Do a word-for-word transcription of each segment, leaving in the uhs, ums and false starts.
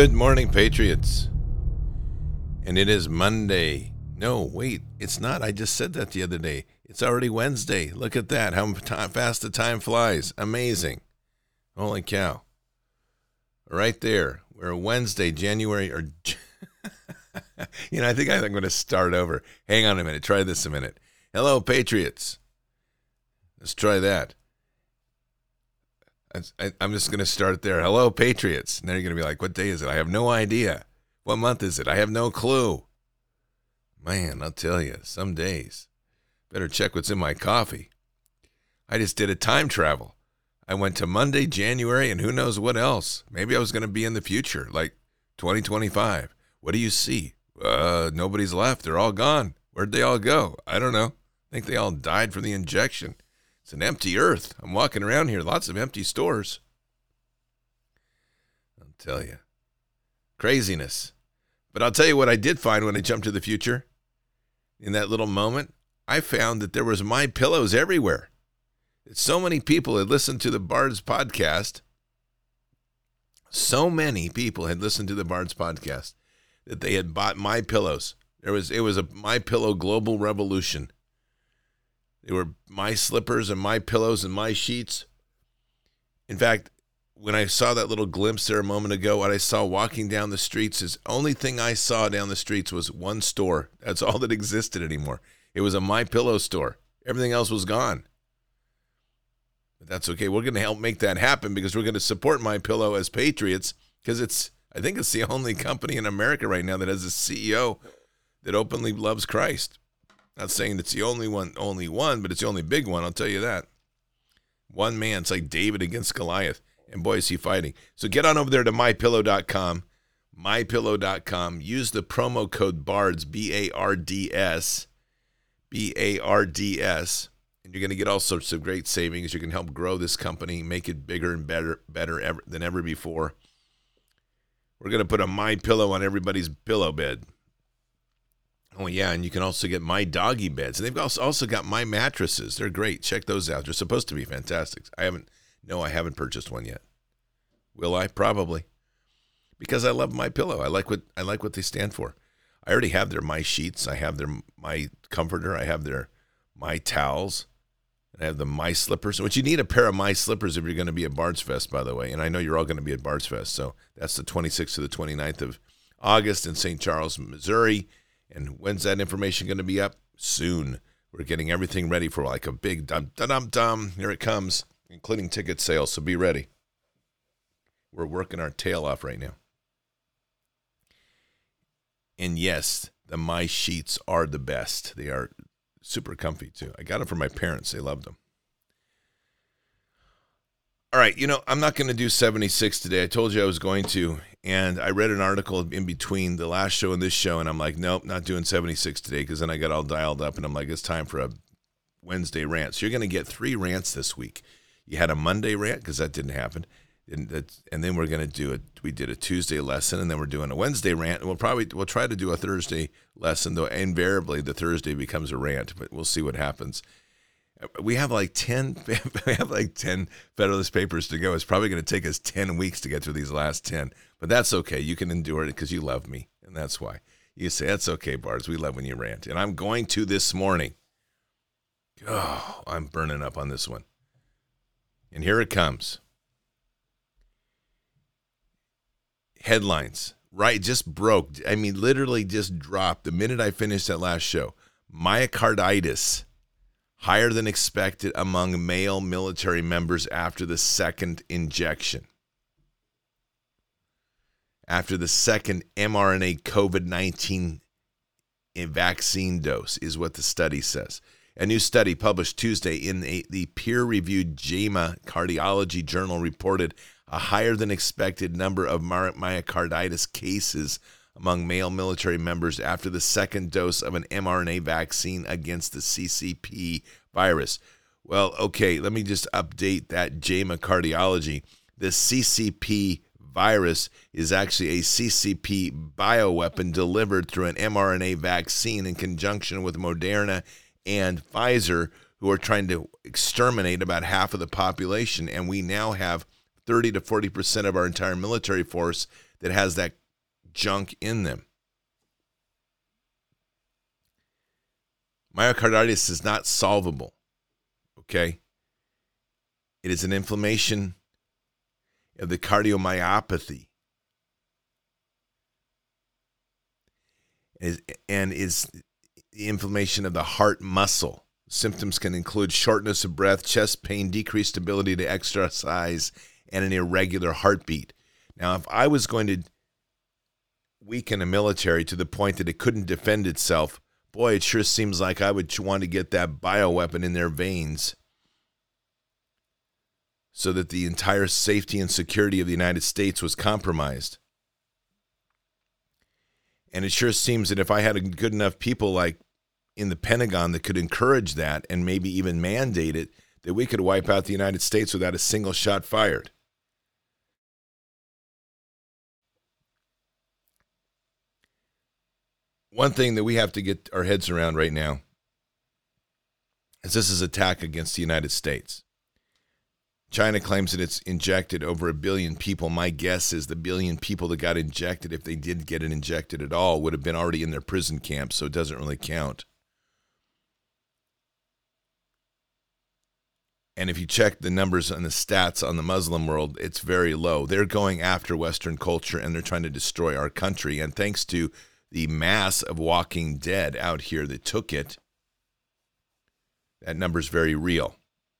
Good morning, Patriots. And it is Monday. No, wait, it's not. I just said that the other day. It's already Wednesday. Look at that. How fast the time flies. Amazing. Holy cow. Right there. We're Wednesday, January, or, you know, I think I'm going to start over. Hang on a minute. Try this a minute. Hello, Patriots. Let's try that. I, I'm just going to start there. Hello, Patriots. And then you're going to be like, what day is it? I have no idea. What month is it? I have no clue. Man, I'll tell you, some days. Better check what's in my coffee. I just did a time travel. I went to Monday, January, and who knows what else. Maybe I was going to be in the future, like twenty twenty-five. What do you see? Uh, nobody's left. They're all gone. Where'd they all go? I don't know. I think they all died from the injection. It's an empty earth. I'm walking around here. Lots of empty stores. I'll tell you. Craziness. But I'll tell you what I did find when I jumped to the future. In that little moment, I found that there was My Pillows everywhere. So many people had listened to the Bards podcast. So many people had listened to the Bards podcast that they had bought My Pillows. There was it was a My Pillow global revolution. They were my slippers and my pillows and my sheets. In fact, when I saw that little glimpse there a moment ago, what I saw walking down the streets is only thing I saw down the streets was one store. That's all that existed anymore. It was a My Pillow store. Everything else was gone. But that's okay. We're going to help make that happen because we're going to support My Pillow as Patriots because it's, I think it's the only company in America right now that has a C E O that openly loves Christ. Not saying it's the only one, only one, but it's the only big one, I'll tell you that. One man, it's like David against Goliath, and boy, is he fighting. So get on over there to my pillow dot com, my pillow dot com. Use the promo code BARDS, B A R D S, B A R D S, and you're going to get all sorts of great savings. You can help grow this company, make it bigger and better better ever, than ever before. We're going to put a My Pillow on everybody's pillow bed. Oh, yeah, and you can also get My Doggy beds. And they've also got My Mattresses. They're great. Check those out. They're supposed to be fantastic. I haven't, no, I haven't purchased one yet. Will I? Probably. Because I love My Pillow. I like what I like what they stand for. I already have their My Sheets. I have their My Comforter. I have their My Towels. I have the My Slippers, which you need a pair of My Slippers if you're going to be at Bards Fest, by the way. And I know you're all going to be at Bards Fest. So that's the twenty-sixth to the twenty-ninth of August in Saint Charles, Missouri. And when's that information going to be up? Soon. We're getting everything ready for like a big dum-dum-dum. Here it comes, including ticket sales, so be ready. We're working our tail off right now. And yes, the My Sheets are the best. They are super comfy, too. I got them for my parents. They loved them. All right, you know, I'm not going to do seventy-six today. I told you I was going to, and I read an article in between the last show and this show, and I'm like, nope, not doing seventy-six today, because then I got all dialed up, and I'm like, it's time for a Wednesday rant. So you're going to get three rants this week. You had a Monday rant, because that didn't happen, and, that, and then we're going to do a, we did a Tuesday lesson, and then we're doing a Wednesday rant, and we'll probably, we'll try to do a Thursday lesson, though invariably the Thursday becomes a rant, but we'll see what happens. We have like ten. We have like ten Federalist Papers to go. It's probably going to take us ten weeks to get through these last ten, but that's okay. You can endure it because you love me, and that's why you say that's okay, Bards. We love when you rant, and I'm going to this morning. Oh, I'm burning up on this one, and here it comes. Headlines, right? Just broke. I mean, literally just dropped the minute I finished that last show. Myocarditis. Higher than expected among male military members after the second injection. After the second mRNA COVID nineteen vaccine dose is what the study says. A new study published Tuesday in the, the peer-reviewed JAMA Cardiology Journal reported a higher than expected number of myocarditis cases among male military members after the second dose of an mRNA vaccine against the C C P virus. Well, okay, let me just update that JAMA Cardiology. The C C P virus is actually a C C P bioweapon delivered through an mRNA vaccine in conjunction with Moderna and Pfizer, who are trying to exterminate about half of the population. And we now have thirty to forty percent of our entire military force that has that junk in them. Myocarditis is not solvable, okay? It is an inflammation of the cardiomyopathy. And is the inflammation of the heart muscle. Symptoms can include shortness of breath, chest pain, decreased ability to exercise, and an irregular heartbeat. Now, if I was going to weaken a military to the point that it couldn't defend itself, boy, it sure seems like I would want to get that bioweapon in their veins so that the entire safety and security of the United States was compromised. And it sure seems that if I had a good enough people like in the Pentagon that could encourage that and maybe even mandate it, that we could wipe out the United States without a single shot fired. One thing that we have to get our heads around right now is this is an attack against the United States. China claims that it's injected over a billion people. My guess is the billion people that got injected, if they did get it injected at all, would have been already in their prison camps, so it doesn't really count. And if you check the numbers and the stats on the Muslim world, it's very low. They're going after Western culture, and they're trying to destroy our country. And thanks to the mass of Walking Dead out here that took it, that number's very real.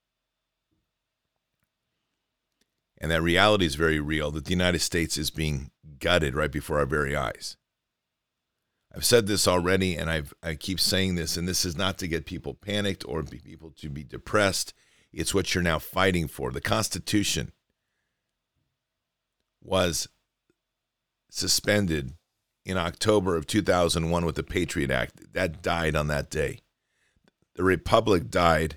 And that reality is very real, that the United States is being gutted right before our very eyes. I've said this already, and I've, I keep saying this, and this is not to get people panicked or be people to be depressed. It's what you're now fighting for. The Constitution was suspended in October of two thousand one with the Patriot Act. That died on that day. The Republic died.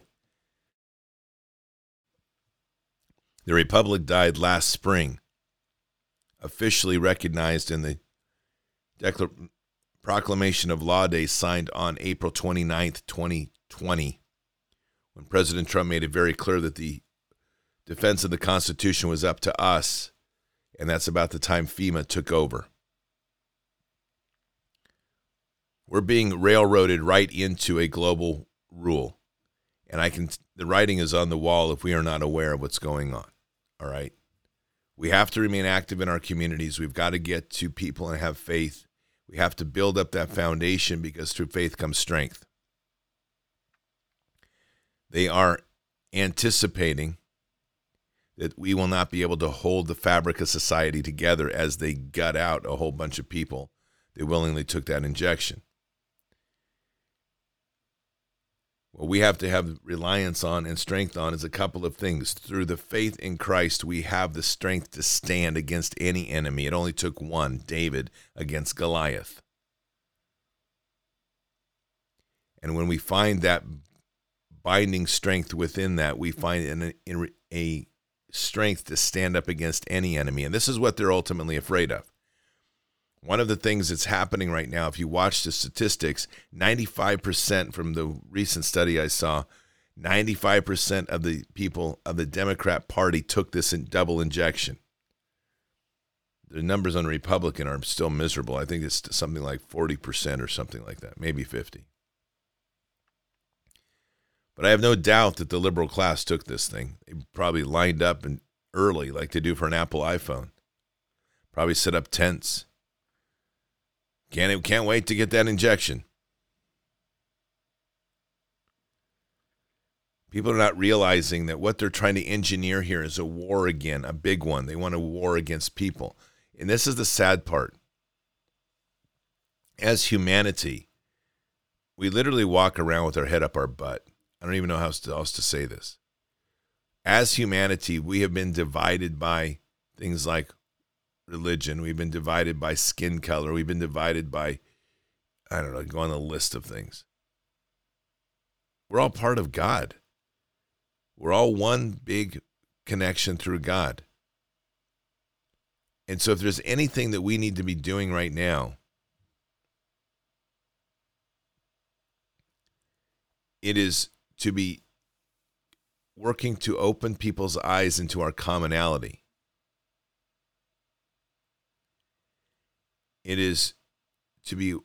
The Republic died last spring, officially recognized in the Declar- Proclamation of Law Day signed on April twenty-ninth, twenty twenty, when President Trump made it very clear that the defense of the Constitution was up to us, and that's about the time FEMA took over. We're being railroaded right into a global rule, and I can. The writing is on the wall if we are not aware of what's going on. All right. We have to remain active in our communities. We've got to get to people and have faith. We have to build up that foundation because through faith comes strength. They are anticipating that we will not be able to hold the fabric of society together as they gut out a whole bunch of people that willingly took that injection. What we have to have reliance on and strength on is a couple of things. Through the faith in Christ, we have the strength to stand against any enemy. It only took one, David, against Goliath. And when we find that binding strength within that, we find an, a strength to stand up against any enemy. And this is what they're ultimately afraid of. One of the things that's happening right now, if you watch the statistics, ninety-five percent from the recent study I saw, ninety-five percent of the people of the Democrat Party took this in double injection. The numbers on Republican are still miserable. I think it's something like forty percent or something like that, maybe fifty. But I have no doubt that the liberal class took this thing. They probably lined up and early like they do for an Apple iPhone. Probably set up tents. Can't, can't wait to get that injection. People are not realizing that what they're trying to engineer here is a war again, a big one. They want a war against people. And this is the sad part. As humanity, we literally walk around with our head up our butt. I don't even know how else to say this. As humanity, we have been divided by things like religion. We've been divided by skin color. We've been divided by, I don't know, go on the list of things. We're all part of God. We're all one big connection through God. And so if there's anything that we need to be doing right now, it is to be working to open people's eyes into our commonality. It is to be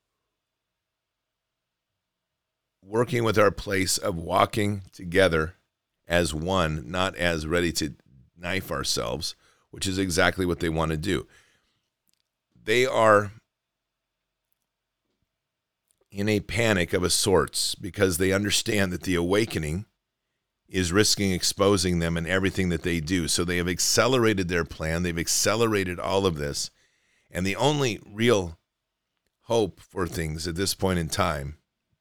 working with our place of walking together as one, not as ready to knife ourselves, which is exactly what they want to do. They are in a panic of a sorts because they understand that the awakening is risking exposing them in everything that they do. So they have accelerated their plan. They've accelerated all of this. And the only real hope for things at this point in time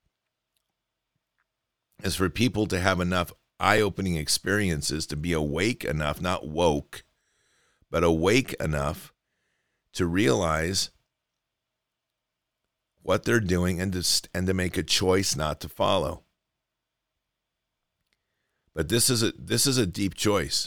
is for people to have enough eye-opening experiences to be awake enough, not woke, but awake enough to realize what they're doing and to, and to make a choice not to follow. But this is a this is a deep choice.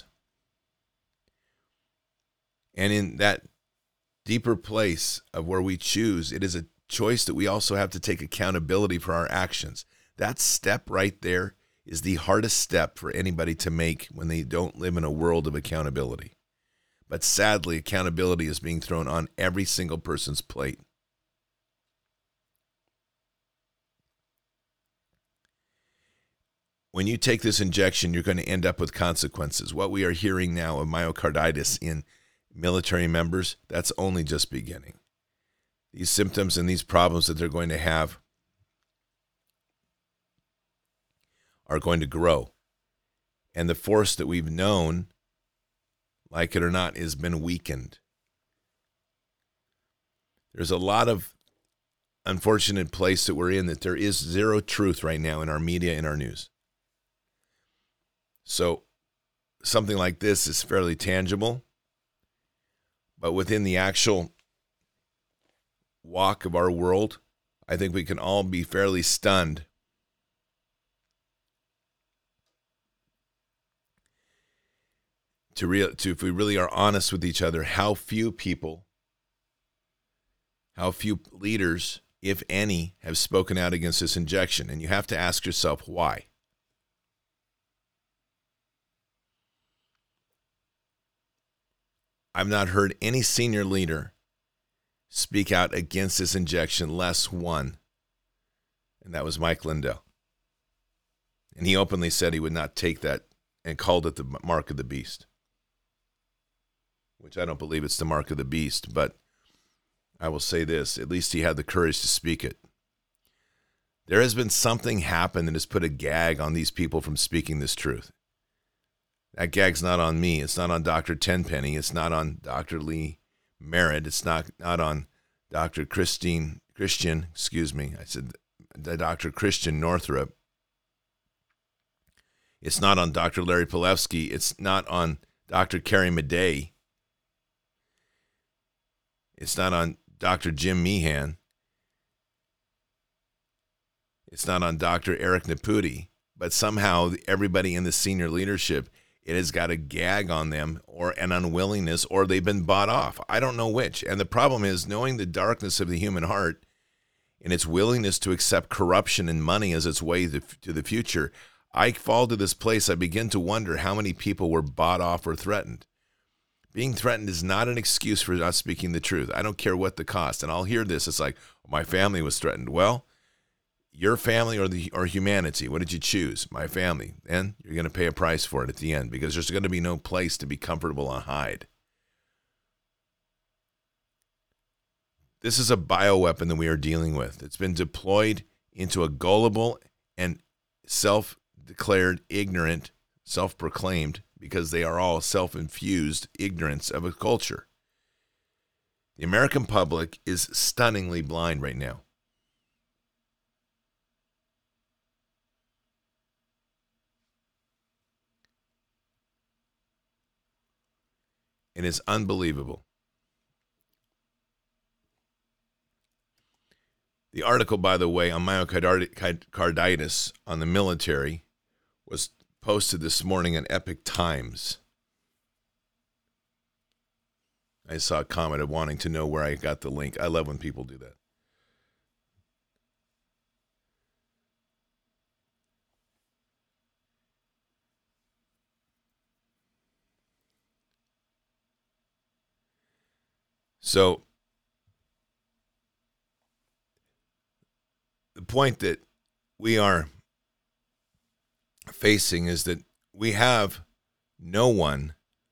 And in that deeper place of where we choose, it is a choice that we also have to take accountability for our actions. That step right there is the hardest step for anybody to make when they don't live in a world of accountability. But sadly, accountability is being thrown on every single person's plate. When you take this injection, you're going to end up with consequences. What we are hearing now of myocarditis in military members, that's only just beginning. These symptoms and these problems that they're going to have are going to grow. And the force that we've known, like it or not, has been weakened. There's a lot of unfortunate place that we're in that there is zero truth right now in our media and our news. So something like this is fairly tangible, but within the actual walk of our world, I think we can all be fairly stunned to real to if we really are honest with each other, how few people, how few leaders, if any, have spoken out against this injection. And you have to ask yourself why. I've not heard any senior leader speak out against this injection, less one, and that was Mike Lindell. And he openly said he would not take that and called it the mark of the beast, which I don't believe it's the mark of the beast, but I will say this, at least he had the courage to speak it. There has been something happen that has put a gag on these people from speaking this truth. That gag's not on me. It's not on Doctor Tenpenny. It's not on Doctor Lee Merritt. It's not, not on Doctor Christine, Christian, excuse me. I said Doctor Christian Northrup. It's not on Doctor Larry Palevsky. It's not on Doctor Carrie Madej. It's not on Doctor Jim Meehan. It's not on Doctor Eric Naputi. But somehow everybody in the senior leadership, it has got a gag on them or an unwillingness, or they've been bought off. I don't know which. And the problem is knowing the darkness of the human heart and its willingness to accept corruption and money as its way to the future. I fall to this place. I begin to wonder how many people were bought off or threatened. Being threatened is not an excuse for not speaking the truth. I don't care what the cost. And I'll hear this. It's like, my family was threatened. Well, your family or the or humanity, what did you choose? My family. And you're going to pay a price for it at the end because there's going to be no place to be comfortable and hide. This is a bioweapon that we are dealing with. It's been deployed into a gullible and self-declared ignorant, self-proclaimed, because they are all self-infused ignorance of a culture. The American public is stunningly blind right now. It is unbelievable. The article, by the way, on myocarditis on the military was posted this morning in Epic Times. I saw a comment of wanting to know where I got the link. I love when people do that. So point that we are facing is that we have no one,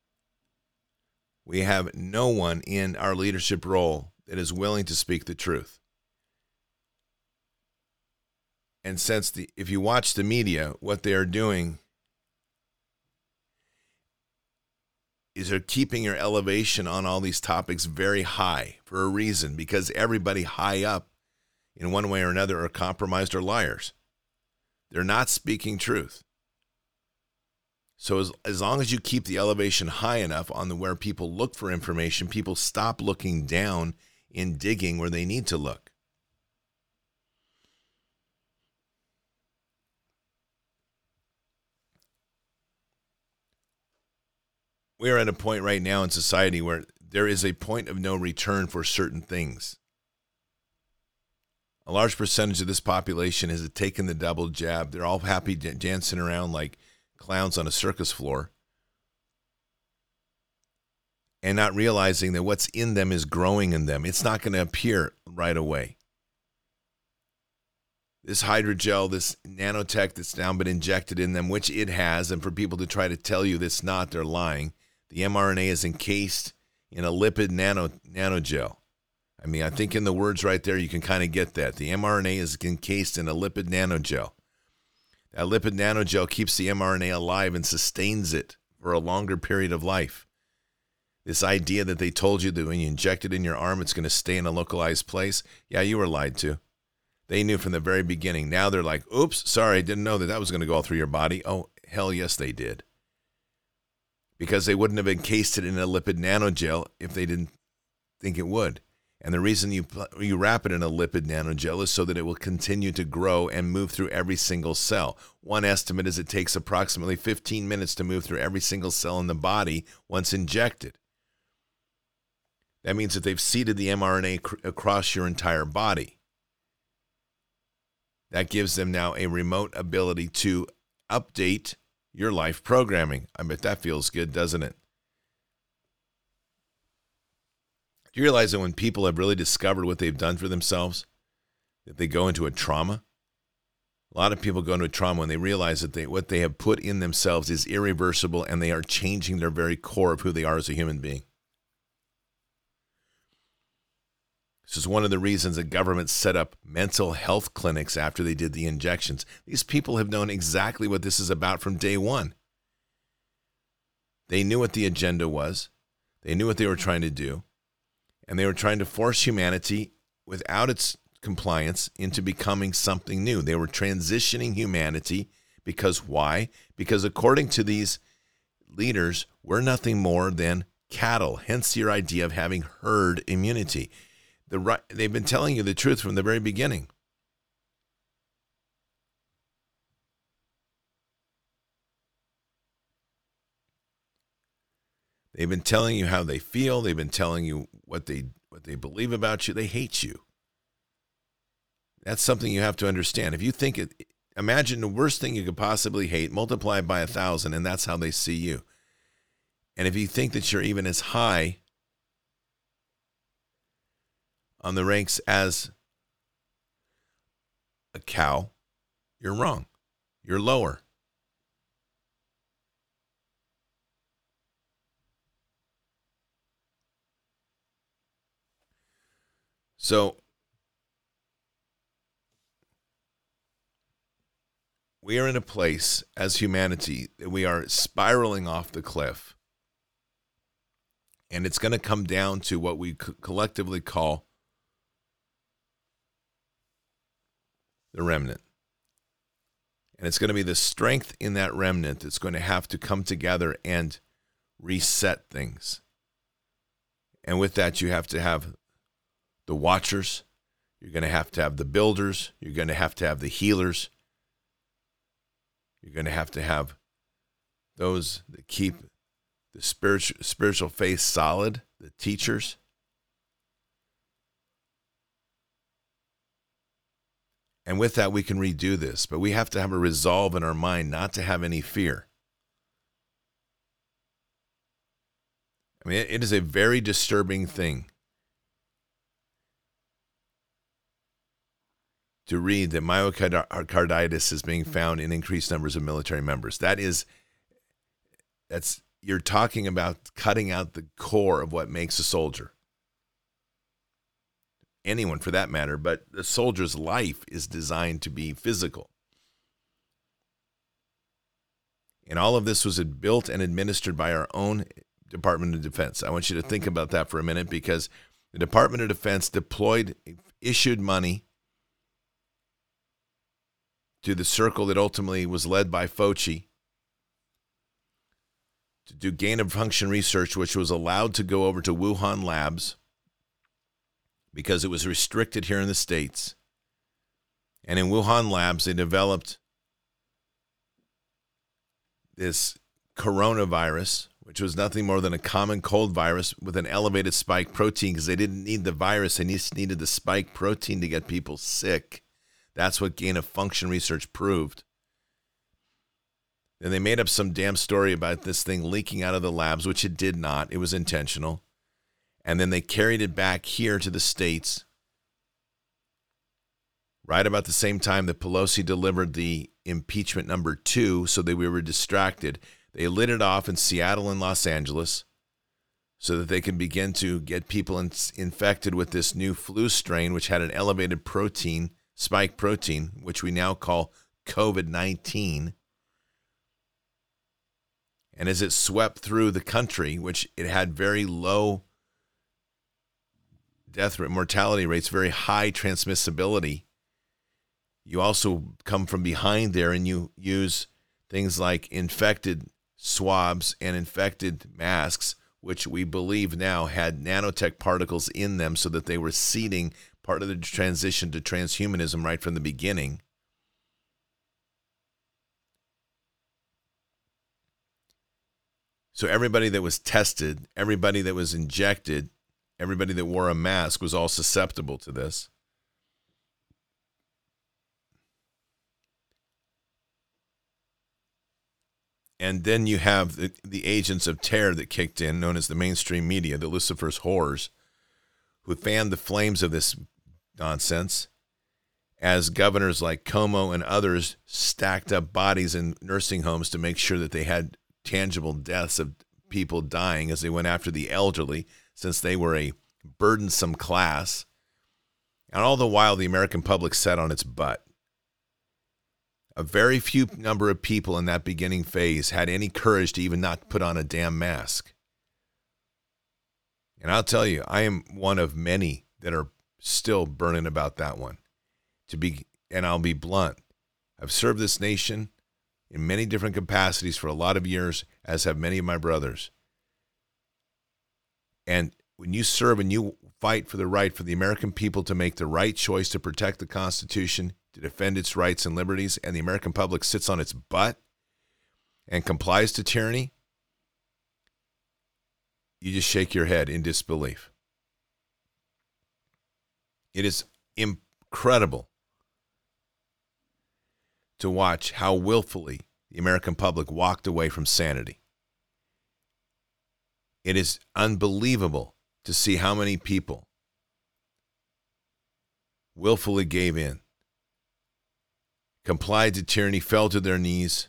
we have no one in our leadership role that is willing to speak the truth. And since the, if you watch the media, what they are doing is they're keeping your elevation on all these topics very high for a reason, because everybody high up in one way or another are compromised or liars. They're not speaking truth. So as, as long as you keep the elevation high enough on the where people look for information, people stop looking down in digging where they need to look. We are at a point right now in society where there is a point of no return for certain things. A large percentage of this population has taken the double jab. They're all happy dancing around like clowns on a circus floor and not realizing that what's in them is growing in them. It's not going to appear right away. This hydrogel, this nanotech that's now been injected in them, which it has, and for people to try to tell you that's not, they're lying. The mRNA is encased in a lipid nano nanogel. I mean, I think in the words right there, you can kind of get that. The mRNA is encased in a lipid nanogel. That lipid nanogel keeps the mRNA alive and sustains it for a longer period of life. This idea that they told you that when you inject it in your arm, it's going to stay in a localized place. Yeah, you were lied to. They knew from the very beginning. Now they're like, oops, sorry, I didn't know that that was going to go all through your body. Oh, hell yes, they did. Because they wouldn't have encased it in a lipid nanogel if they didn't think it would. And the reason you you wrap it in a lipid nanogel is so that it will continue to grow and move through every single cell. One estimate is it takes approximately fifteen minutes to move through every single cell in the body once injected. That means that they've seeded the mRNA cr- across your entire body. That gives them now a remote ability to update your life programming. I bet that feels good, doesn't it? Do you realize that when people have really discovered what they've done for themselves, that they go into a trauma? A lot of people go into a trauma when they realize that they, what they have put in themselves is irreversible and they are changing their very core of who they are as a human being. This is one of the reasons that government set up mental health clinics after they did the injections. These people have known exactly what this is about from day one. They knew what the agenda was. They knew what they were trying to do. And they were trying to force humanity, without its compliance, into becoming something new. They were transitioning humanity because why? Because according to these leaders, we're nothing more than cattle, hence your idea of having herd immunity. The right, they've been telling you the truth from the very beginning. They've been telling you how they feel. They've been telling you what they what they believe about you. They hate you. That's something you have to understand. If you think it, imagine the worst thing you could possibly hate, multiply it by a thousand, and that's how they see you. And if you think that you're even as high on the ranks as a cow, you're wrong. You're lower. So we are in a place as humanity that we are spiraling off the cliff. And it's going to come down to what we co- collectively call the remnant. And it's going to be the strength in that remnant that's going to have to come together and reset things. And with that, you have to have the watchers. You're going to have to have the builders. You're going to have to have the healers. You're going to have to have those that keep the spiritual spiritual faith solid, the teachers. And with that, we can redo this. But we have to have a resolve in our mind not to have any fear. I mean, it is a very disturbing thing to read that myocarditis is being found in increased numbers of military members. That is, that's, you're talking about cutting out the core of what makes a soldier. Anyone for that matter, but the soldier's life is designed to be physical. And all of this was built and administered by our own Department of Defense. I want you to think about that for a minute, because the Department of Defense deployed, issued money to the circle that ultimately was led by Fauci to do gain-of-function research, which was allowed to go over to Wuhan labs because it was restricted here in the States. And in Wuhan labs, they developed this coronavirus, which was nothing more than a common cold virus with an elevated spike protein, because they didn't need the virus. They just needed the spike protein to get people sick. That's what gain-of-function research proved. And they made up some damn story about this thing leaking out of the labs, which it did not. It was intentional. And then they carried it back here to the States right about the same time that Pelosi delivered the impeachment number two, so that we were distracted. They lit it off in Seattle and Los Angeles so that they can begin to get people in, infected with this new flu strain, which had an elevated protein, spike protein, which we now call COVID nineteen. And as it swept through the country, which it had very low death rate, mortality rates, very high transmissibility, you also come from behind there and you use things like infected swabs and infected masks, which we believe now had nanotech particles in them so that they were seeding part of the transition to transhumanism right from the beginning. So everybody that was tested, everybody that was injected, everybody that wore a mask was all susceptible to this. And then you have the, the agents of terror that kicked in, known as the mainstream media, the Lucifer's whores, who fanned the flames of this nonsense as governors like Cuomo and others stacked up bodies in nursing homes to make sure that they had tangible deaths of people dying as they went after the elderly, since they were a burdensome class. And all the while, the American public sat on its butt. A very few number of people in that beginning phase had any courage to even not put on a damn mask. And I'll tell you, I am one of many that are still burning about that one. To be, and I'll be blunt, I've served this nation in many different capacities for a lot of years, as have many of my brothers. And when you serve and you fight for the right for the American people to make the right choice to protect the Constitution, to defend its rights and liberties, and the American public sits on its butt and complies to tyranny, you just shake your head in disbelief. It is incredible to watch how willfully the American public walked away from sanity. It is unbelievable to see how many people willfully gave in, complied to tyranny, fell to their knees,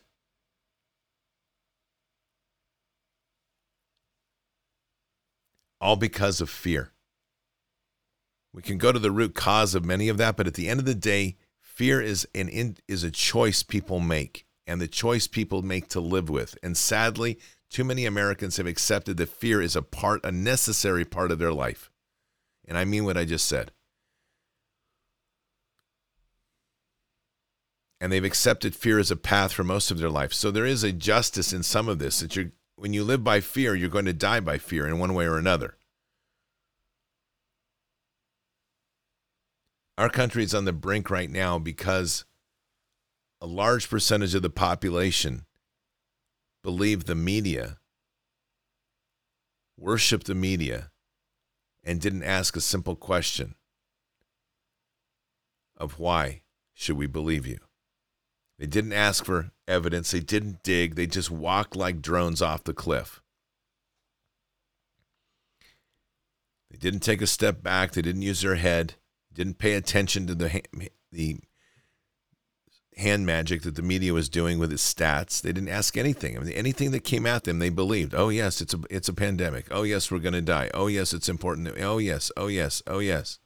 all because of fear. We can go to the root cause of many of that, but at the end of the day, fear is an in, is a choice people make, and the choice people make to live with. And sadly, too many Americans have accepted that fear is a part, a necessary part of their life. And I mean what I just said. And they've accepted fear as a path for most of their life. So there is a justice in some of this, that you're, when you live by fear, you're going to die by fear in one way or another. Our country is on the brink right now because a large percentage of the population believe the media, worship the media, and didn't ask a simple question of why should we believe you? They didn't ask for evidence. They didn't dig. They just walked like drones off the cliff. They didn't take a step back. They didn't use their head. Didn't pay attention to the the hand magic that the media was doing with its stats. They didn't ask anything. I mean, anything that came at them, they believed. Oh yes, it's a it's a pandemic. Oh yes, we're going to die. Oh yes, it's important. Oh yes, oh yes, oh yes.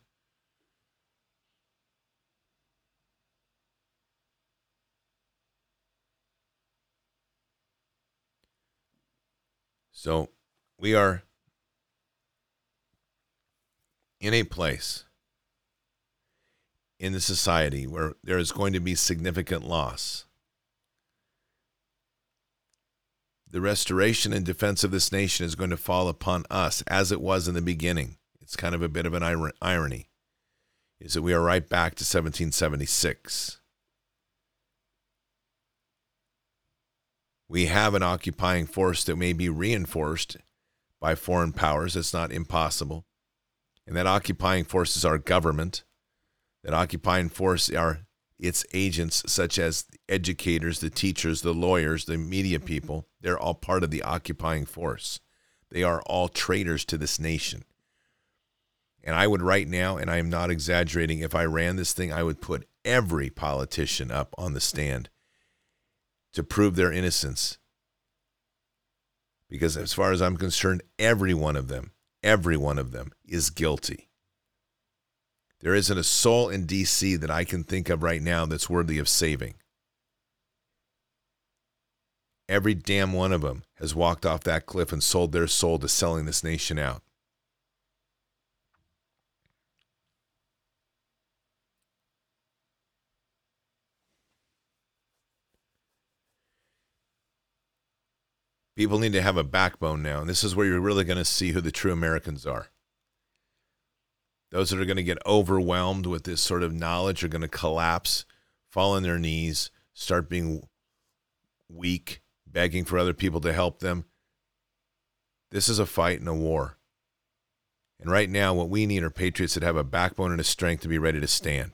So we are in a place in the society where there is going to be significant loss. The restoration and defense of this nation is going to fall upon us as it was in the beginning. It's kind of a bit of an irony, is that we are right back to seventeen seventy-six. We have an occupying force that may be reinforced by foreign powers. It's not impossible. And that occupying force is our government. That occupying force are its agents, such as the educators, the teachers, the lawyers, the media people. They're all part of the occupying force. They are all traitors to this nation. And I would right now, and I am not exaggerating, if I ran this thing, I would put every politician up on the stand to prove their innocence. Because as far as I'm concerned, every one of them, every one of them is guilty. There isn't a soul in D C that I can think of right now that's worthy of saving. Every damn one of them has walked off that cliff and sold their soul to selling this nation out. People need to have a backbone now, and this is where you're really going to see who the true Americans are. Those that are going to get overwhelmed with this sort of knowledge are going to collapse, fall on their knees, start being weak, begging for other people to help them. This is a fight and a war. And right now, what we need are patriots that have a backbone and a strength to be ready to stand.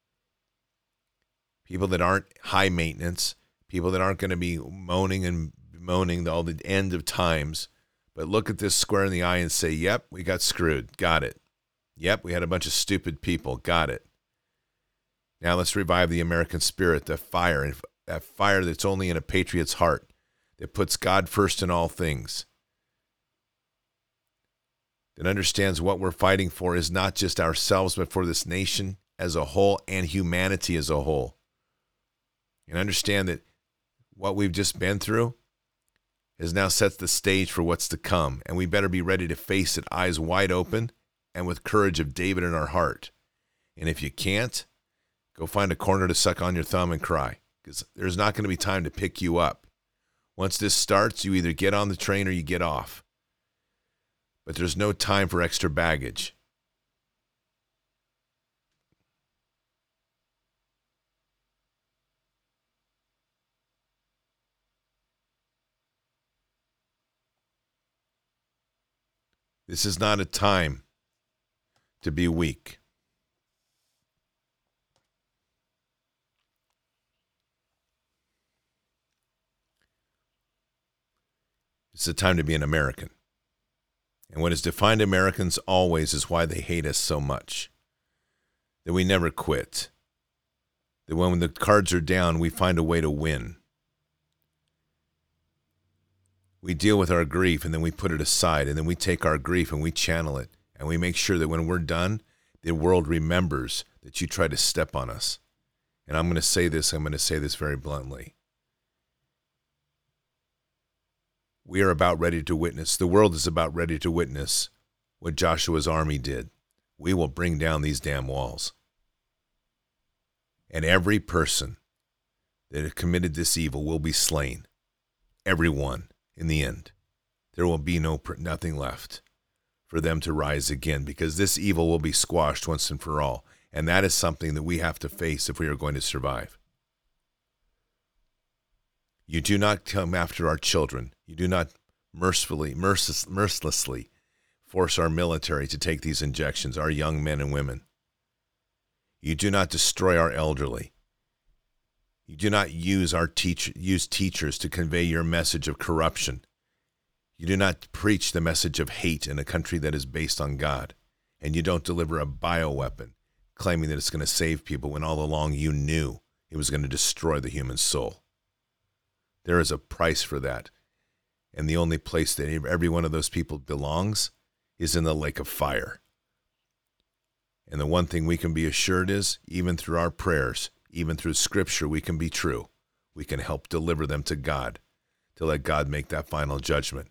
People that aren't high maintenance, people that aren't going to be moaning and moaning all the end of times, but look at this square in the eye and say, yep, we got screwed. Got it. Yep, we had a bunch of stupid people. Got it. Now let's revive the American spirit, the fire, that fire that's only in a patriot's heart, that puts God first in all things, that understands what we're fighting for is not just ourselves, but for this nation as a whole and humanity as a whole. And understand that what we've just been through has now set the stage for what's to come, and we better be ready to face it, eyes wide open, and with courage of David in our heart. And if you can't, go find a corner to suck on your thumb and cry, because there's not going to be time to pick you up. Once this starts, you either get on the train or you get off. But there's no time for extra baggage. This is not a time to be weak. It's a time to be an American. And what has defined Americans always is why they hate us so much. That we never quit. That when the cards are down, we find a way to win. We deal with our grief and then we put it aside, and then we take our grief and we channel it. And we make sure that when we're done, the world remembers that you tried to step on us. And I'm going to say this, I'm going to say this very bluntly. We are about ready to witness, the world is about ready to witness what Joshua's army did. We will bring down these damn walls. And every person that has committed this evil will be slain. Everyone in the end. There will be no nothing left for them to rise again, because this evil will be squashed once and for all. And that is something that we have to face if we are going to survive. You do not come after our children. You do not mercifully, mercil- mercilessly force our military to take these injections, our young men and women. You do not destroy our elderly. You do not use our teach- use teachers to convey your message of corruption. You do not preach the message of hate in a country that is based on God. And you don't deliver a bioweapon claiming that it's going to save people when all along you knew it was going to destroy the human soul. There is a price for that. And the only place that every one of those people belongs is in the lake of fire. And the one thing we can be assured is, even through our prayers, even through Scripture, we can be true. We can help deliver them to God, to let God make that final judgment.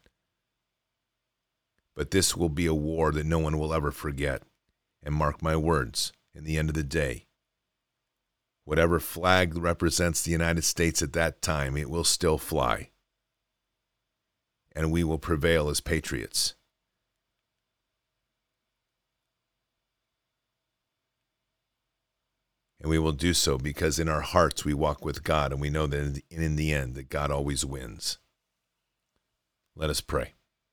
But this will be a war that no one will ever forget. And mark my words, in the end of the day, whatever flag represents the United States at that time, it will still fly. And we will prevail as patriots. And we will do so because in our hearts we walk with God, and we know that in the, in the end that God always wins. Let us pray.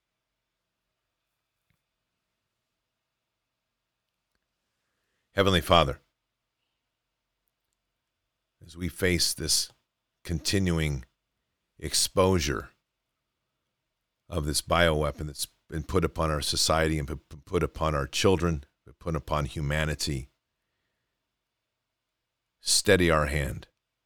Heavenly Father, as we face this continuing exposure of this bioweapon that's been put upon our society and put upon our children, put upon humanity, steady our hand,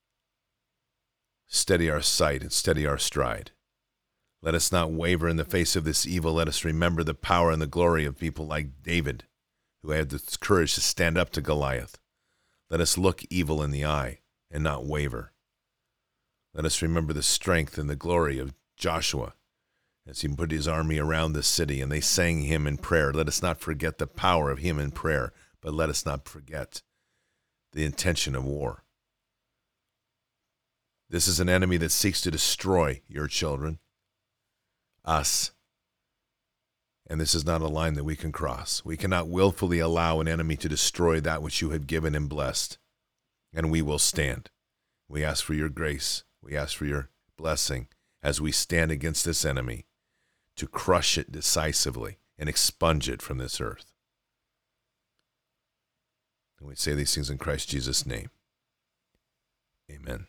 steady our sight, and steady our stride. Let us not waver in the face of this evil. Let us remember the power and the glory of people like David, who had the courage to stand up to Goliath. Let us look evil in the eye and not waver. Let us remember the strength and the glory of Joshua as he put his army around the city and they sang him in prayer. Let us not forget the power of him in prayer, but let us not forget the intention of war. This is an enemy that seeks to destroy your children, us. And this is not a line that we can cross. We cannot willfully allow an enemy to destroy that which you have given and blessed. And we will stand. We ask for your grace. We ask for your blessing as we stand against this enemy to crush it decisively and expunge it from this earth. And we say these things in Christ Jesus' name. Amen.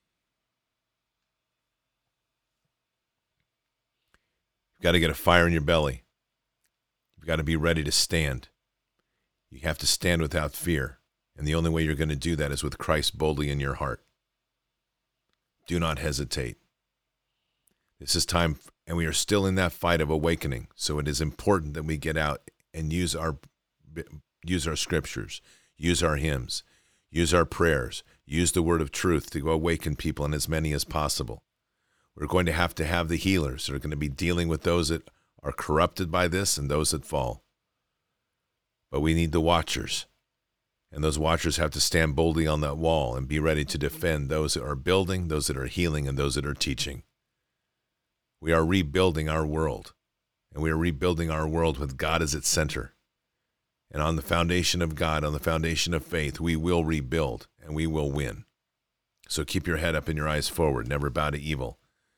You've got to get a fire in your belly. You've got to be ready to stand. You have to stand without fear. And the only way you're going to do that is with Christ boldly in your heart. Do not hesitate. This is time, and we are still in that fight of awakening. So it is important that we get out and use our use our scriptures, use our hymns, use our prayers, use the word of truth to awaken people, and as many as possible. We're going to have to have the healers that are going to be dealing with those that are corrupted by this and those that fall. But we need the watchers. And those watchers have to stand boldly on that wall and be ready to defend those that are building, those that are healing, and those that are teaching. We are rebuilding our world. And we are rebuilding our world with God as its center. And on the foundation of God, on the foundation of faith, we will rebuild and we will win. So keep your head up and your eyes forward. Never bow to evil.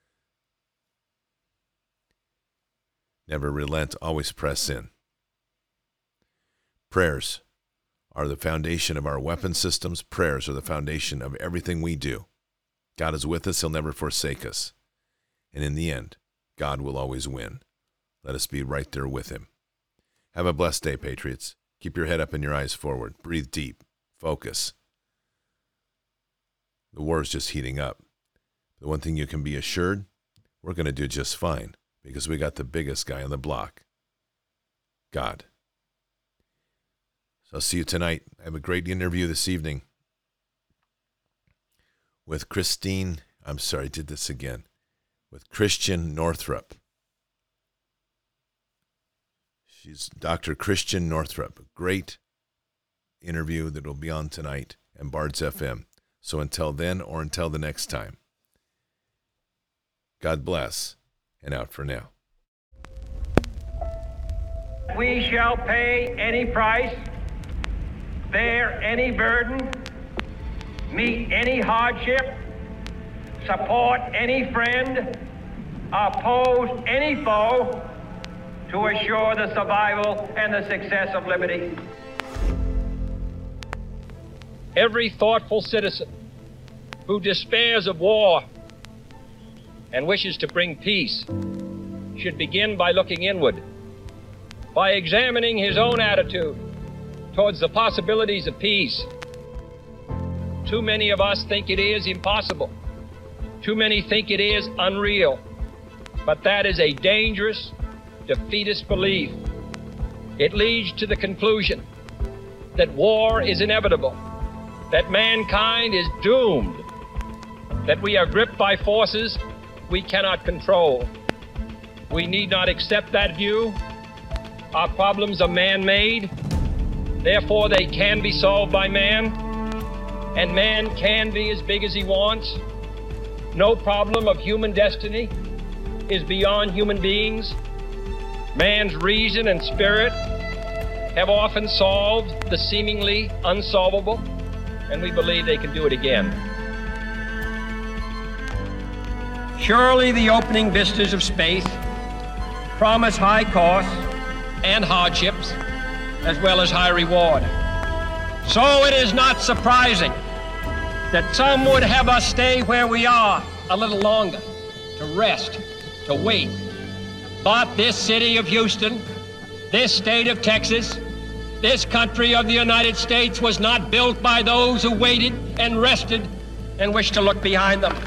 Never relent, always press in. Prayers are the foundation of our weapon systems. Prayers are the foundation of everything we do. God is with us. He'll never forsake us. And in the end, God will always win. Let us be right there with him. Have a blessed day, Patriots. Keep your head up and your eyes forward. Breathe deep. Focus. The war is just heating up. The one thing you can be assured, we're going to do just fine because we got the biggest guy on the block, God. So I'll see you tonight. I have a great interview this evening with Christine, I'm sorry, I did this again, with Christian Northrup. She's Doctor Christian Northrup. A great interview that will be on tonight and Bards F M. So until then or until the next time, God bless, and out for now. We shall pay any price, bear any burden, meet any hardship, support any friend, oppose any foe to assure the survival and the success of liberty. Every thoughtful citizen who despairs of war and wishes to bring peace should begin by looking inward, by examining his own attitude towards the possibilities of peace. Too many of us think it is impossible. Too many think it is unreal. But that is a dangerous, defeatist belief. It leads to the conclusion that war is inevitable, that mankind is doomed, that we are gripped by forces we cannot control. We need not accept that view. Our problems are man-made, therefore they can be solved by man, and man can be as big as he wants. No problem of human destiny is beyond human beings. Man's reason and spirit have often solved the seemingly unsolvable, and we believe they can do it again. Surely the opening vistas of space promise high costs and hardships, as well as high reward. So it is not surprising that some would have us stay where we are a little longer, to rest, to wait. But this city of Houston, this state of Texas, this country of the United States was not built by those who waited and rested and wished to look behind them.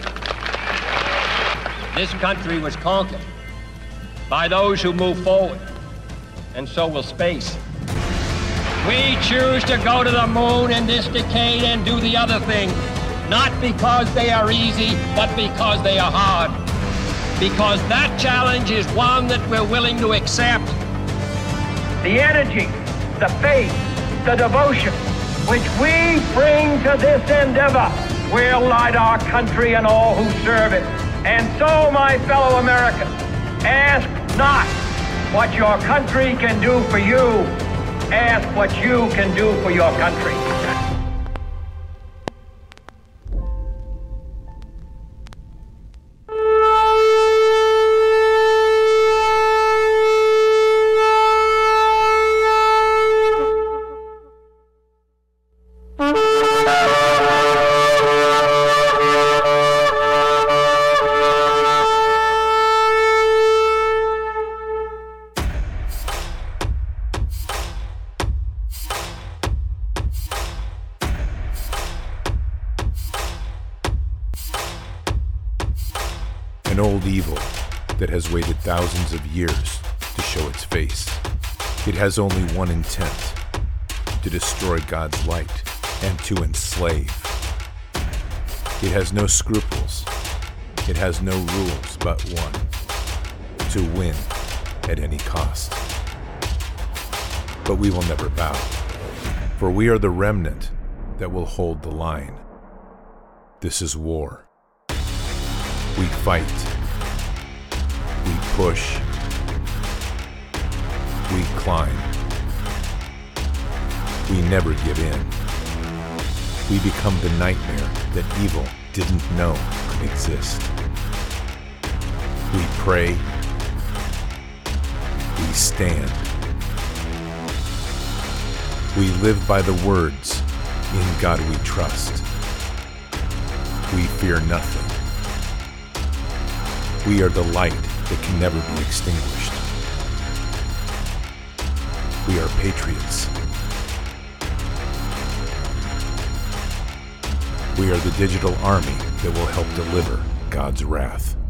This country was conquered by those who move forward, and so will space. We choose to go to the moon in this decade and do the other thing, not because they are easy, but because they are hard. Because that challenge is one that we're willing to accept. The energy, the faith, the devotion which we bring to this endeavor will light our country and all who serve it. And so, my fellow Americans, ask not what your country can do for you, ask what you can do for your country. An old evil that has waited thousands of years to show its face. It has only one intent: to destroy God's light and to enslave. It has no scruples. It has no rules but one: to win at any cost. But we will never bow, for we are the remnant that will hold the line. This is war. We fight. We push. We climb. We never give in. We become the nightmare that evil didn't know could exist. We pray. We stand. We live by the words, "In God we trust." We fear nothing. We are the light that can never be extinguished. We are patriots. We are the digital army that will help deliver God's wrath.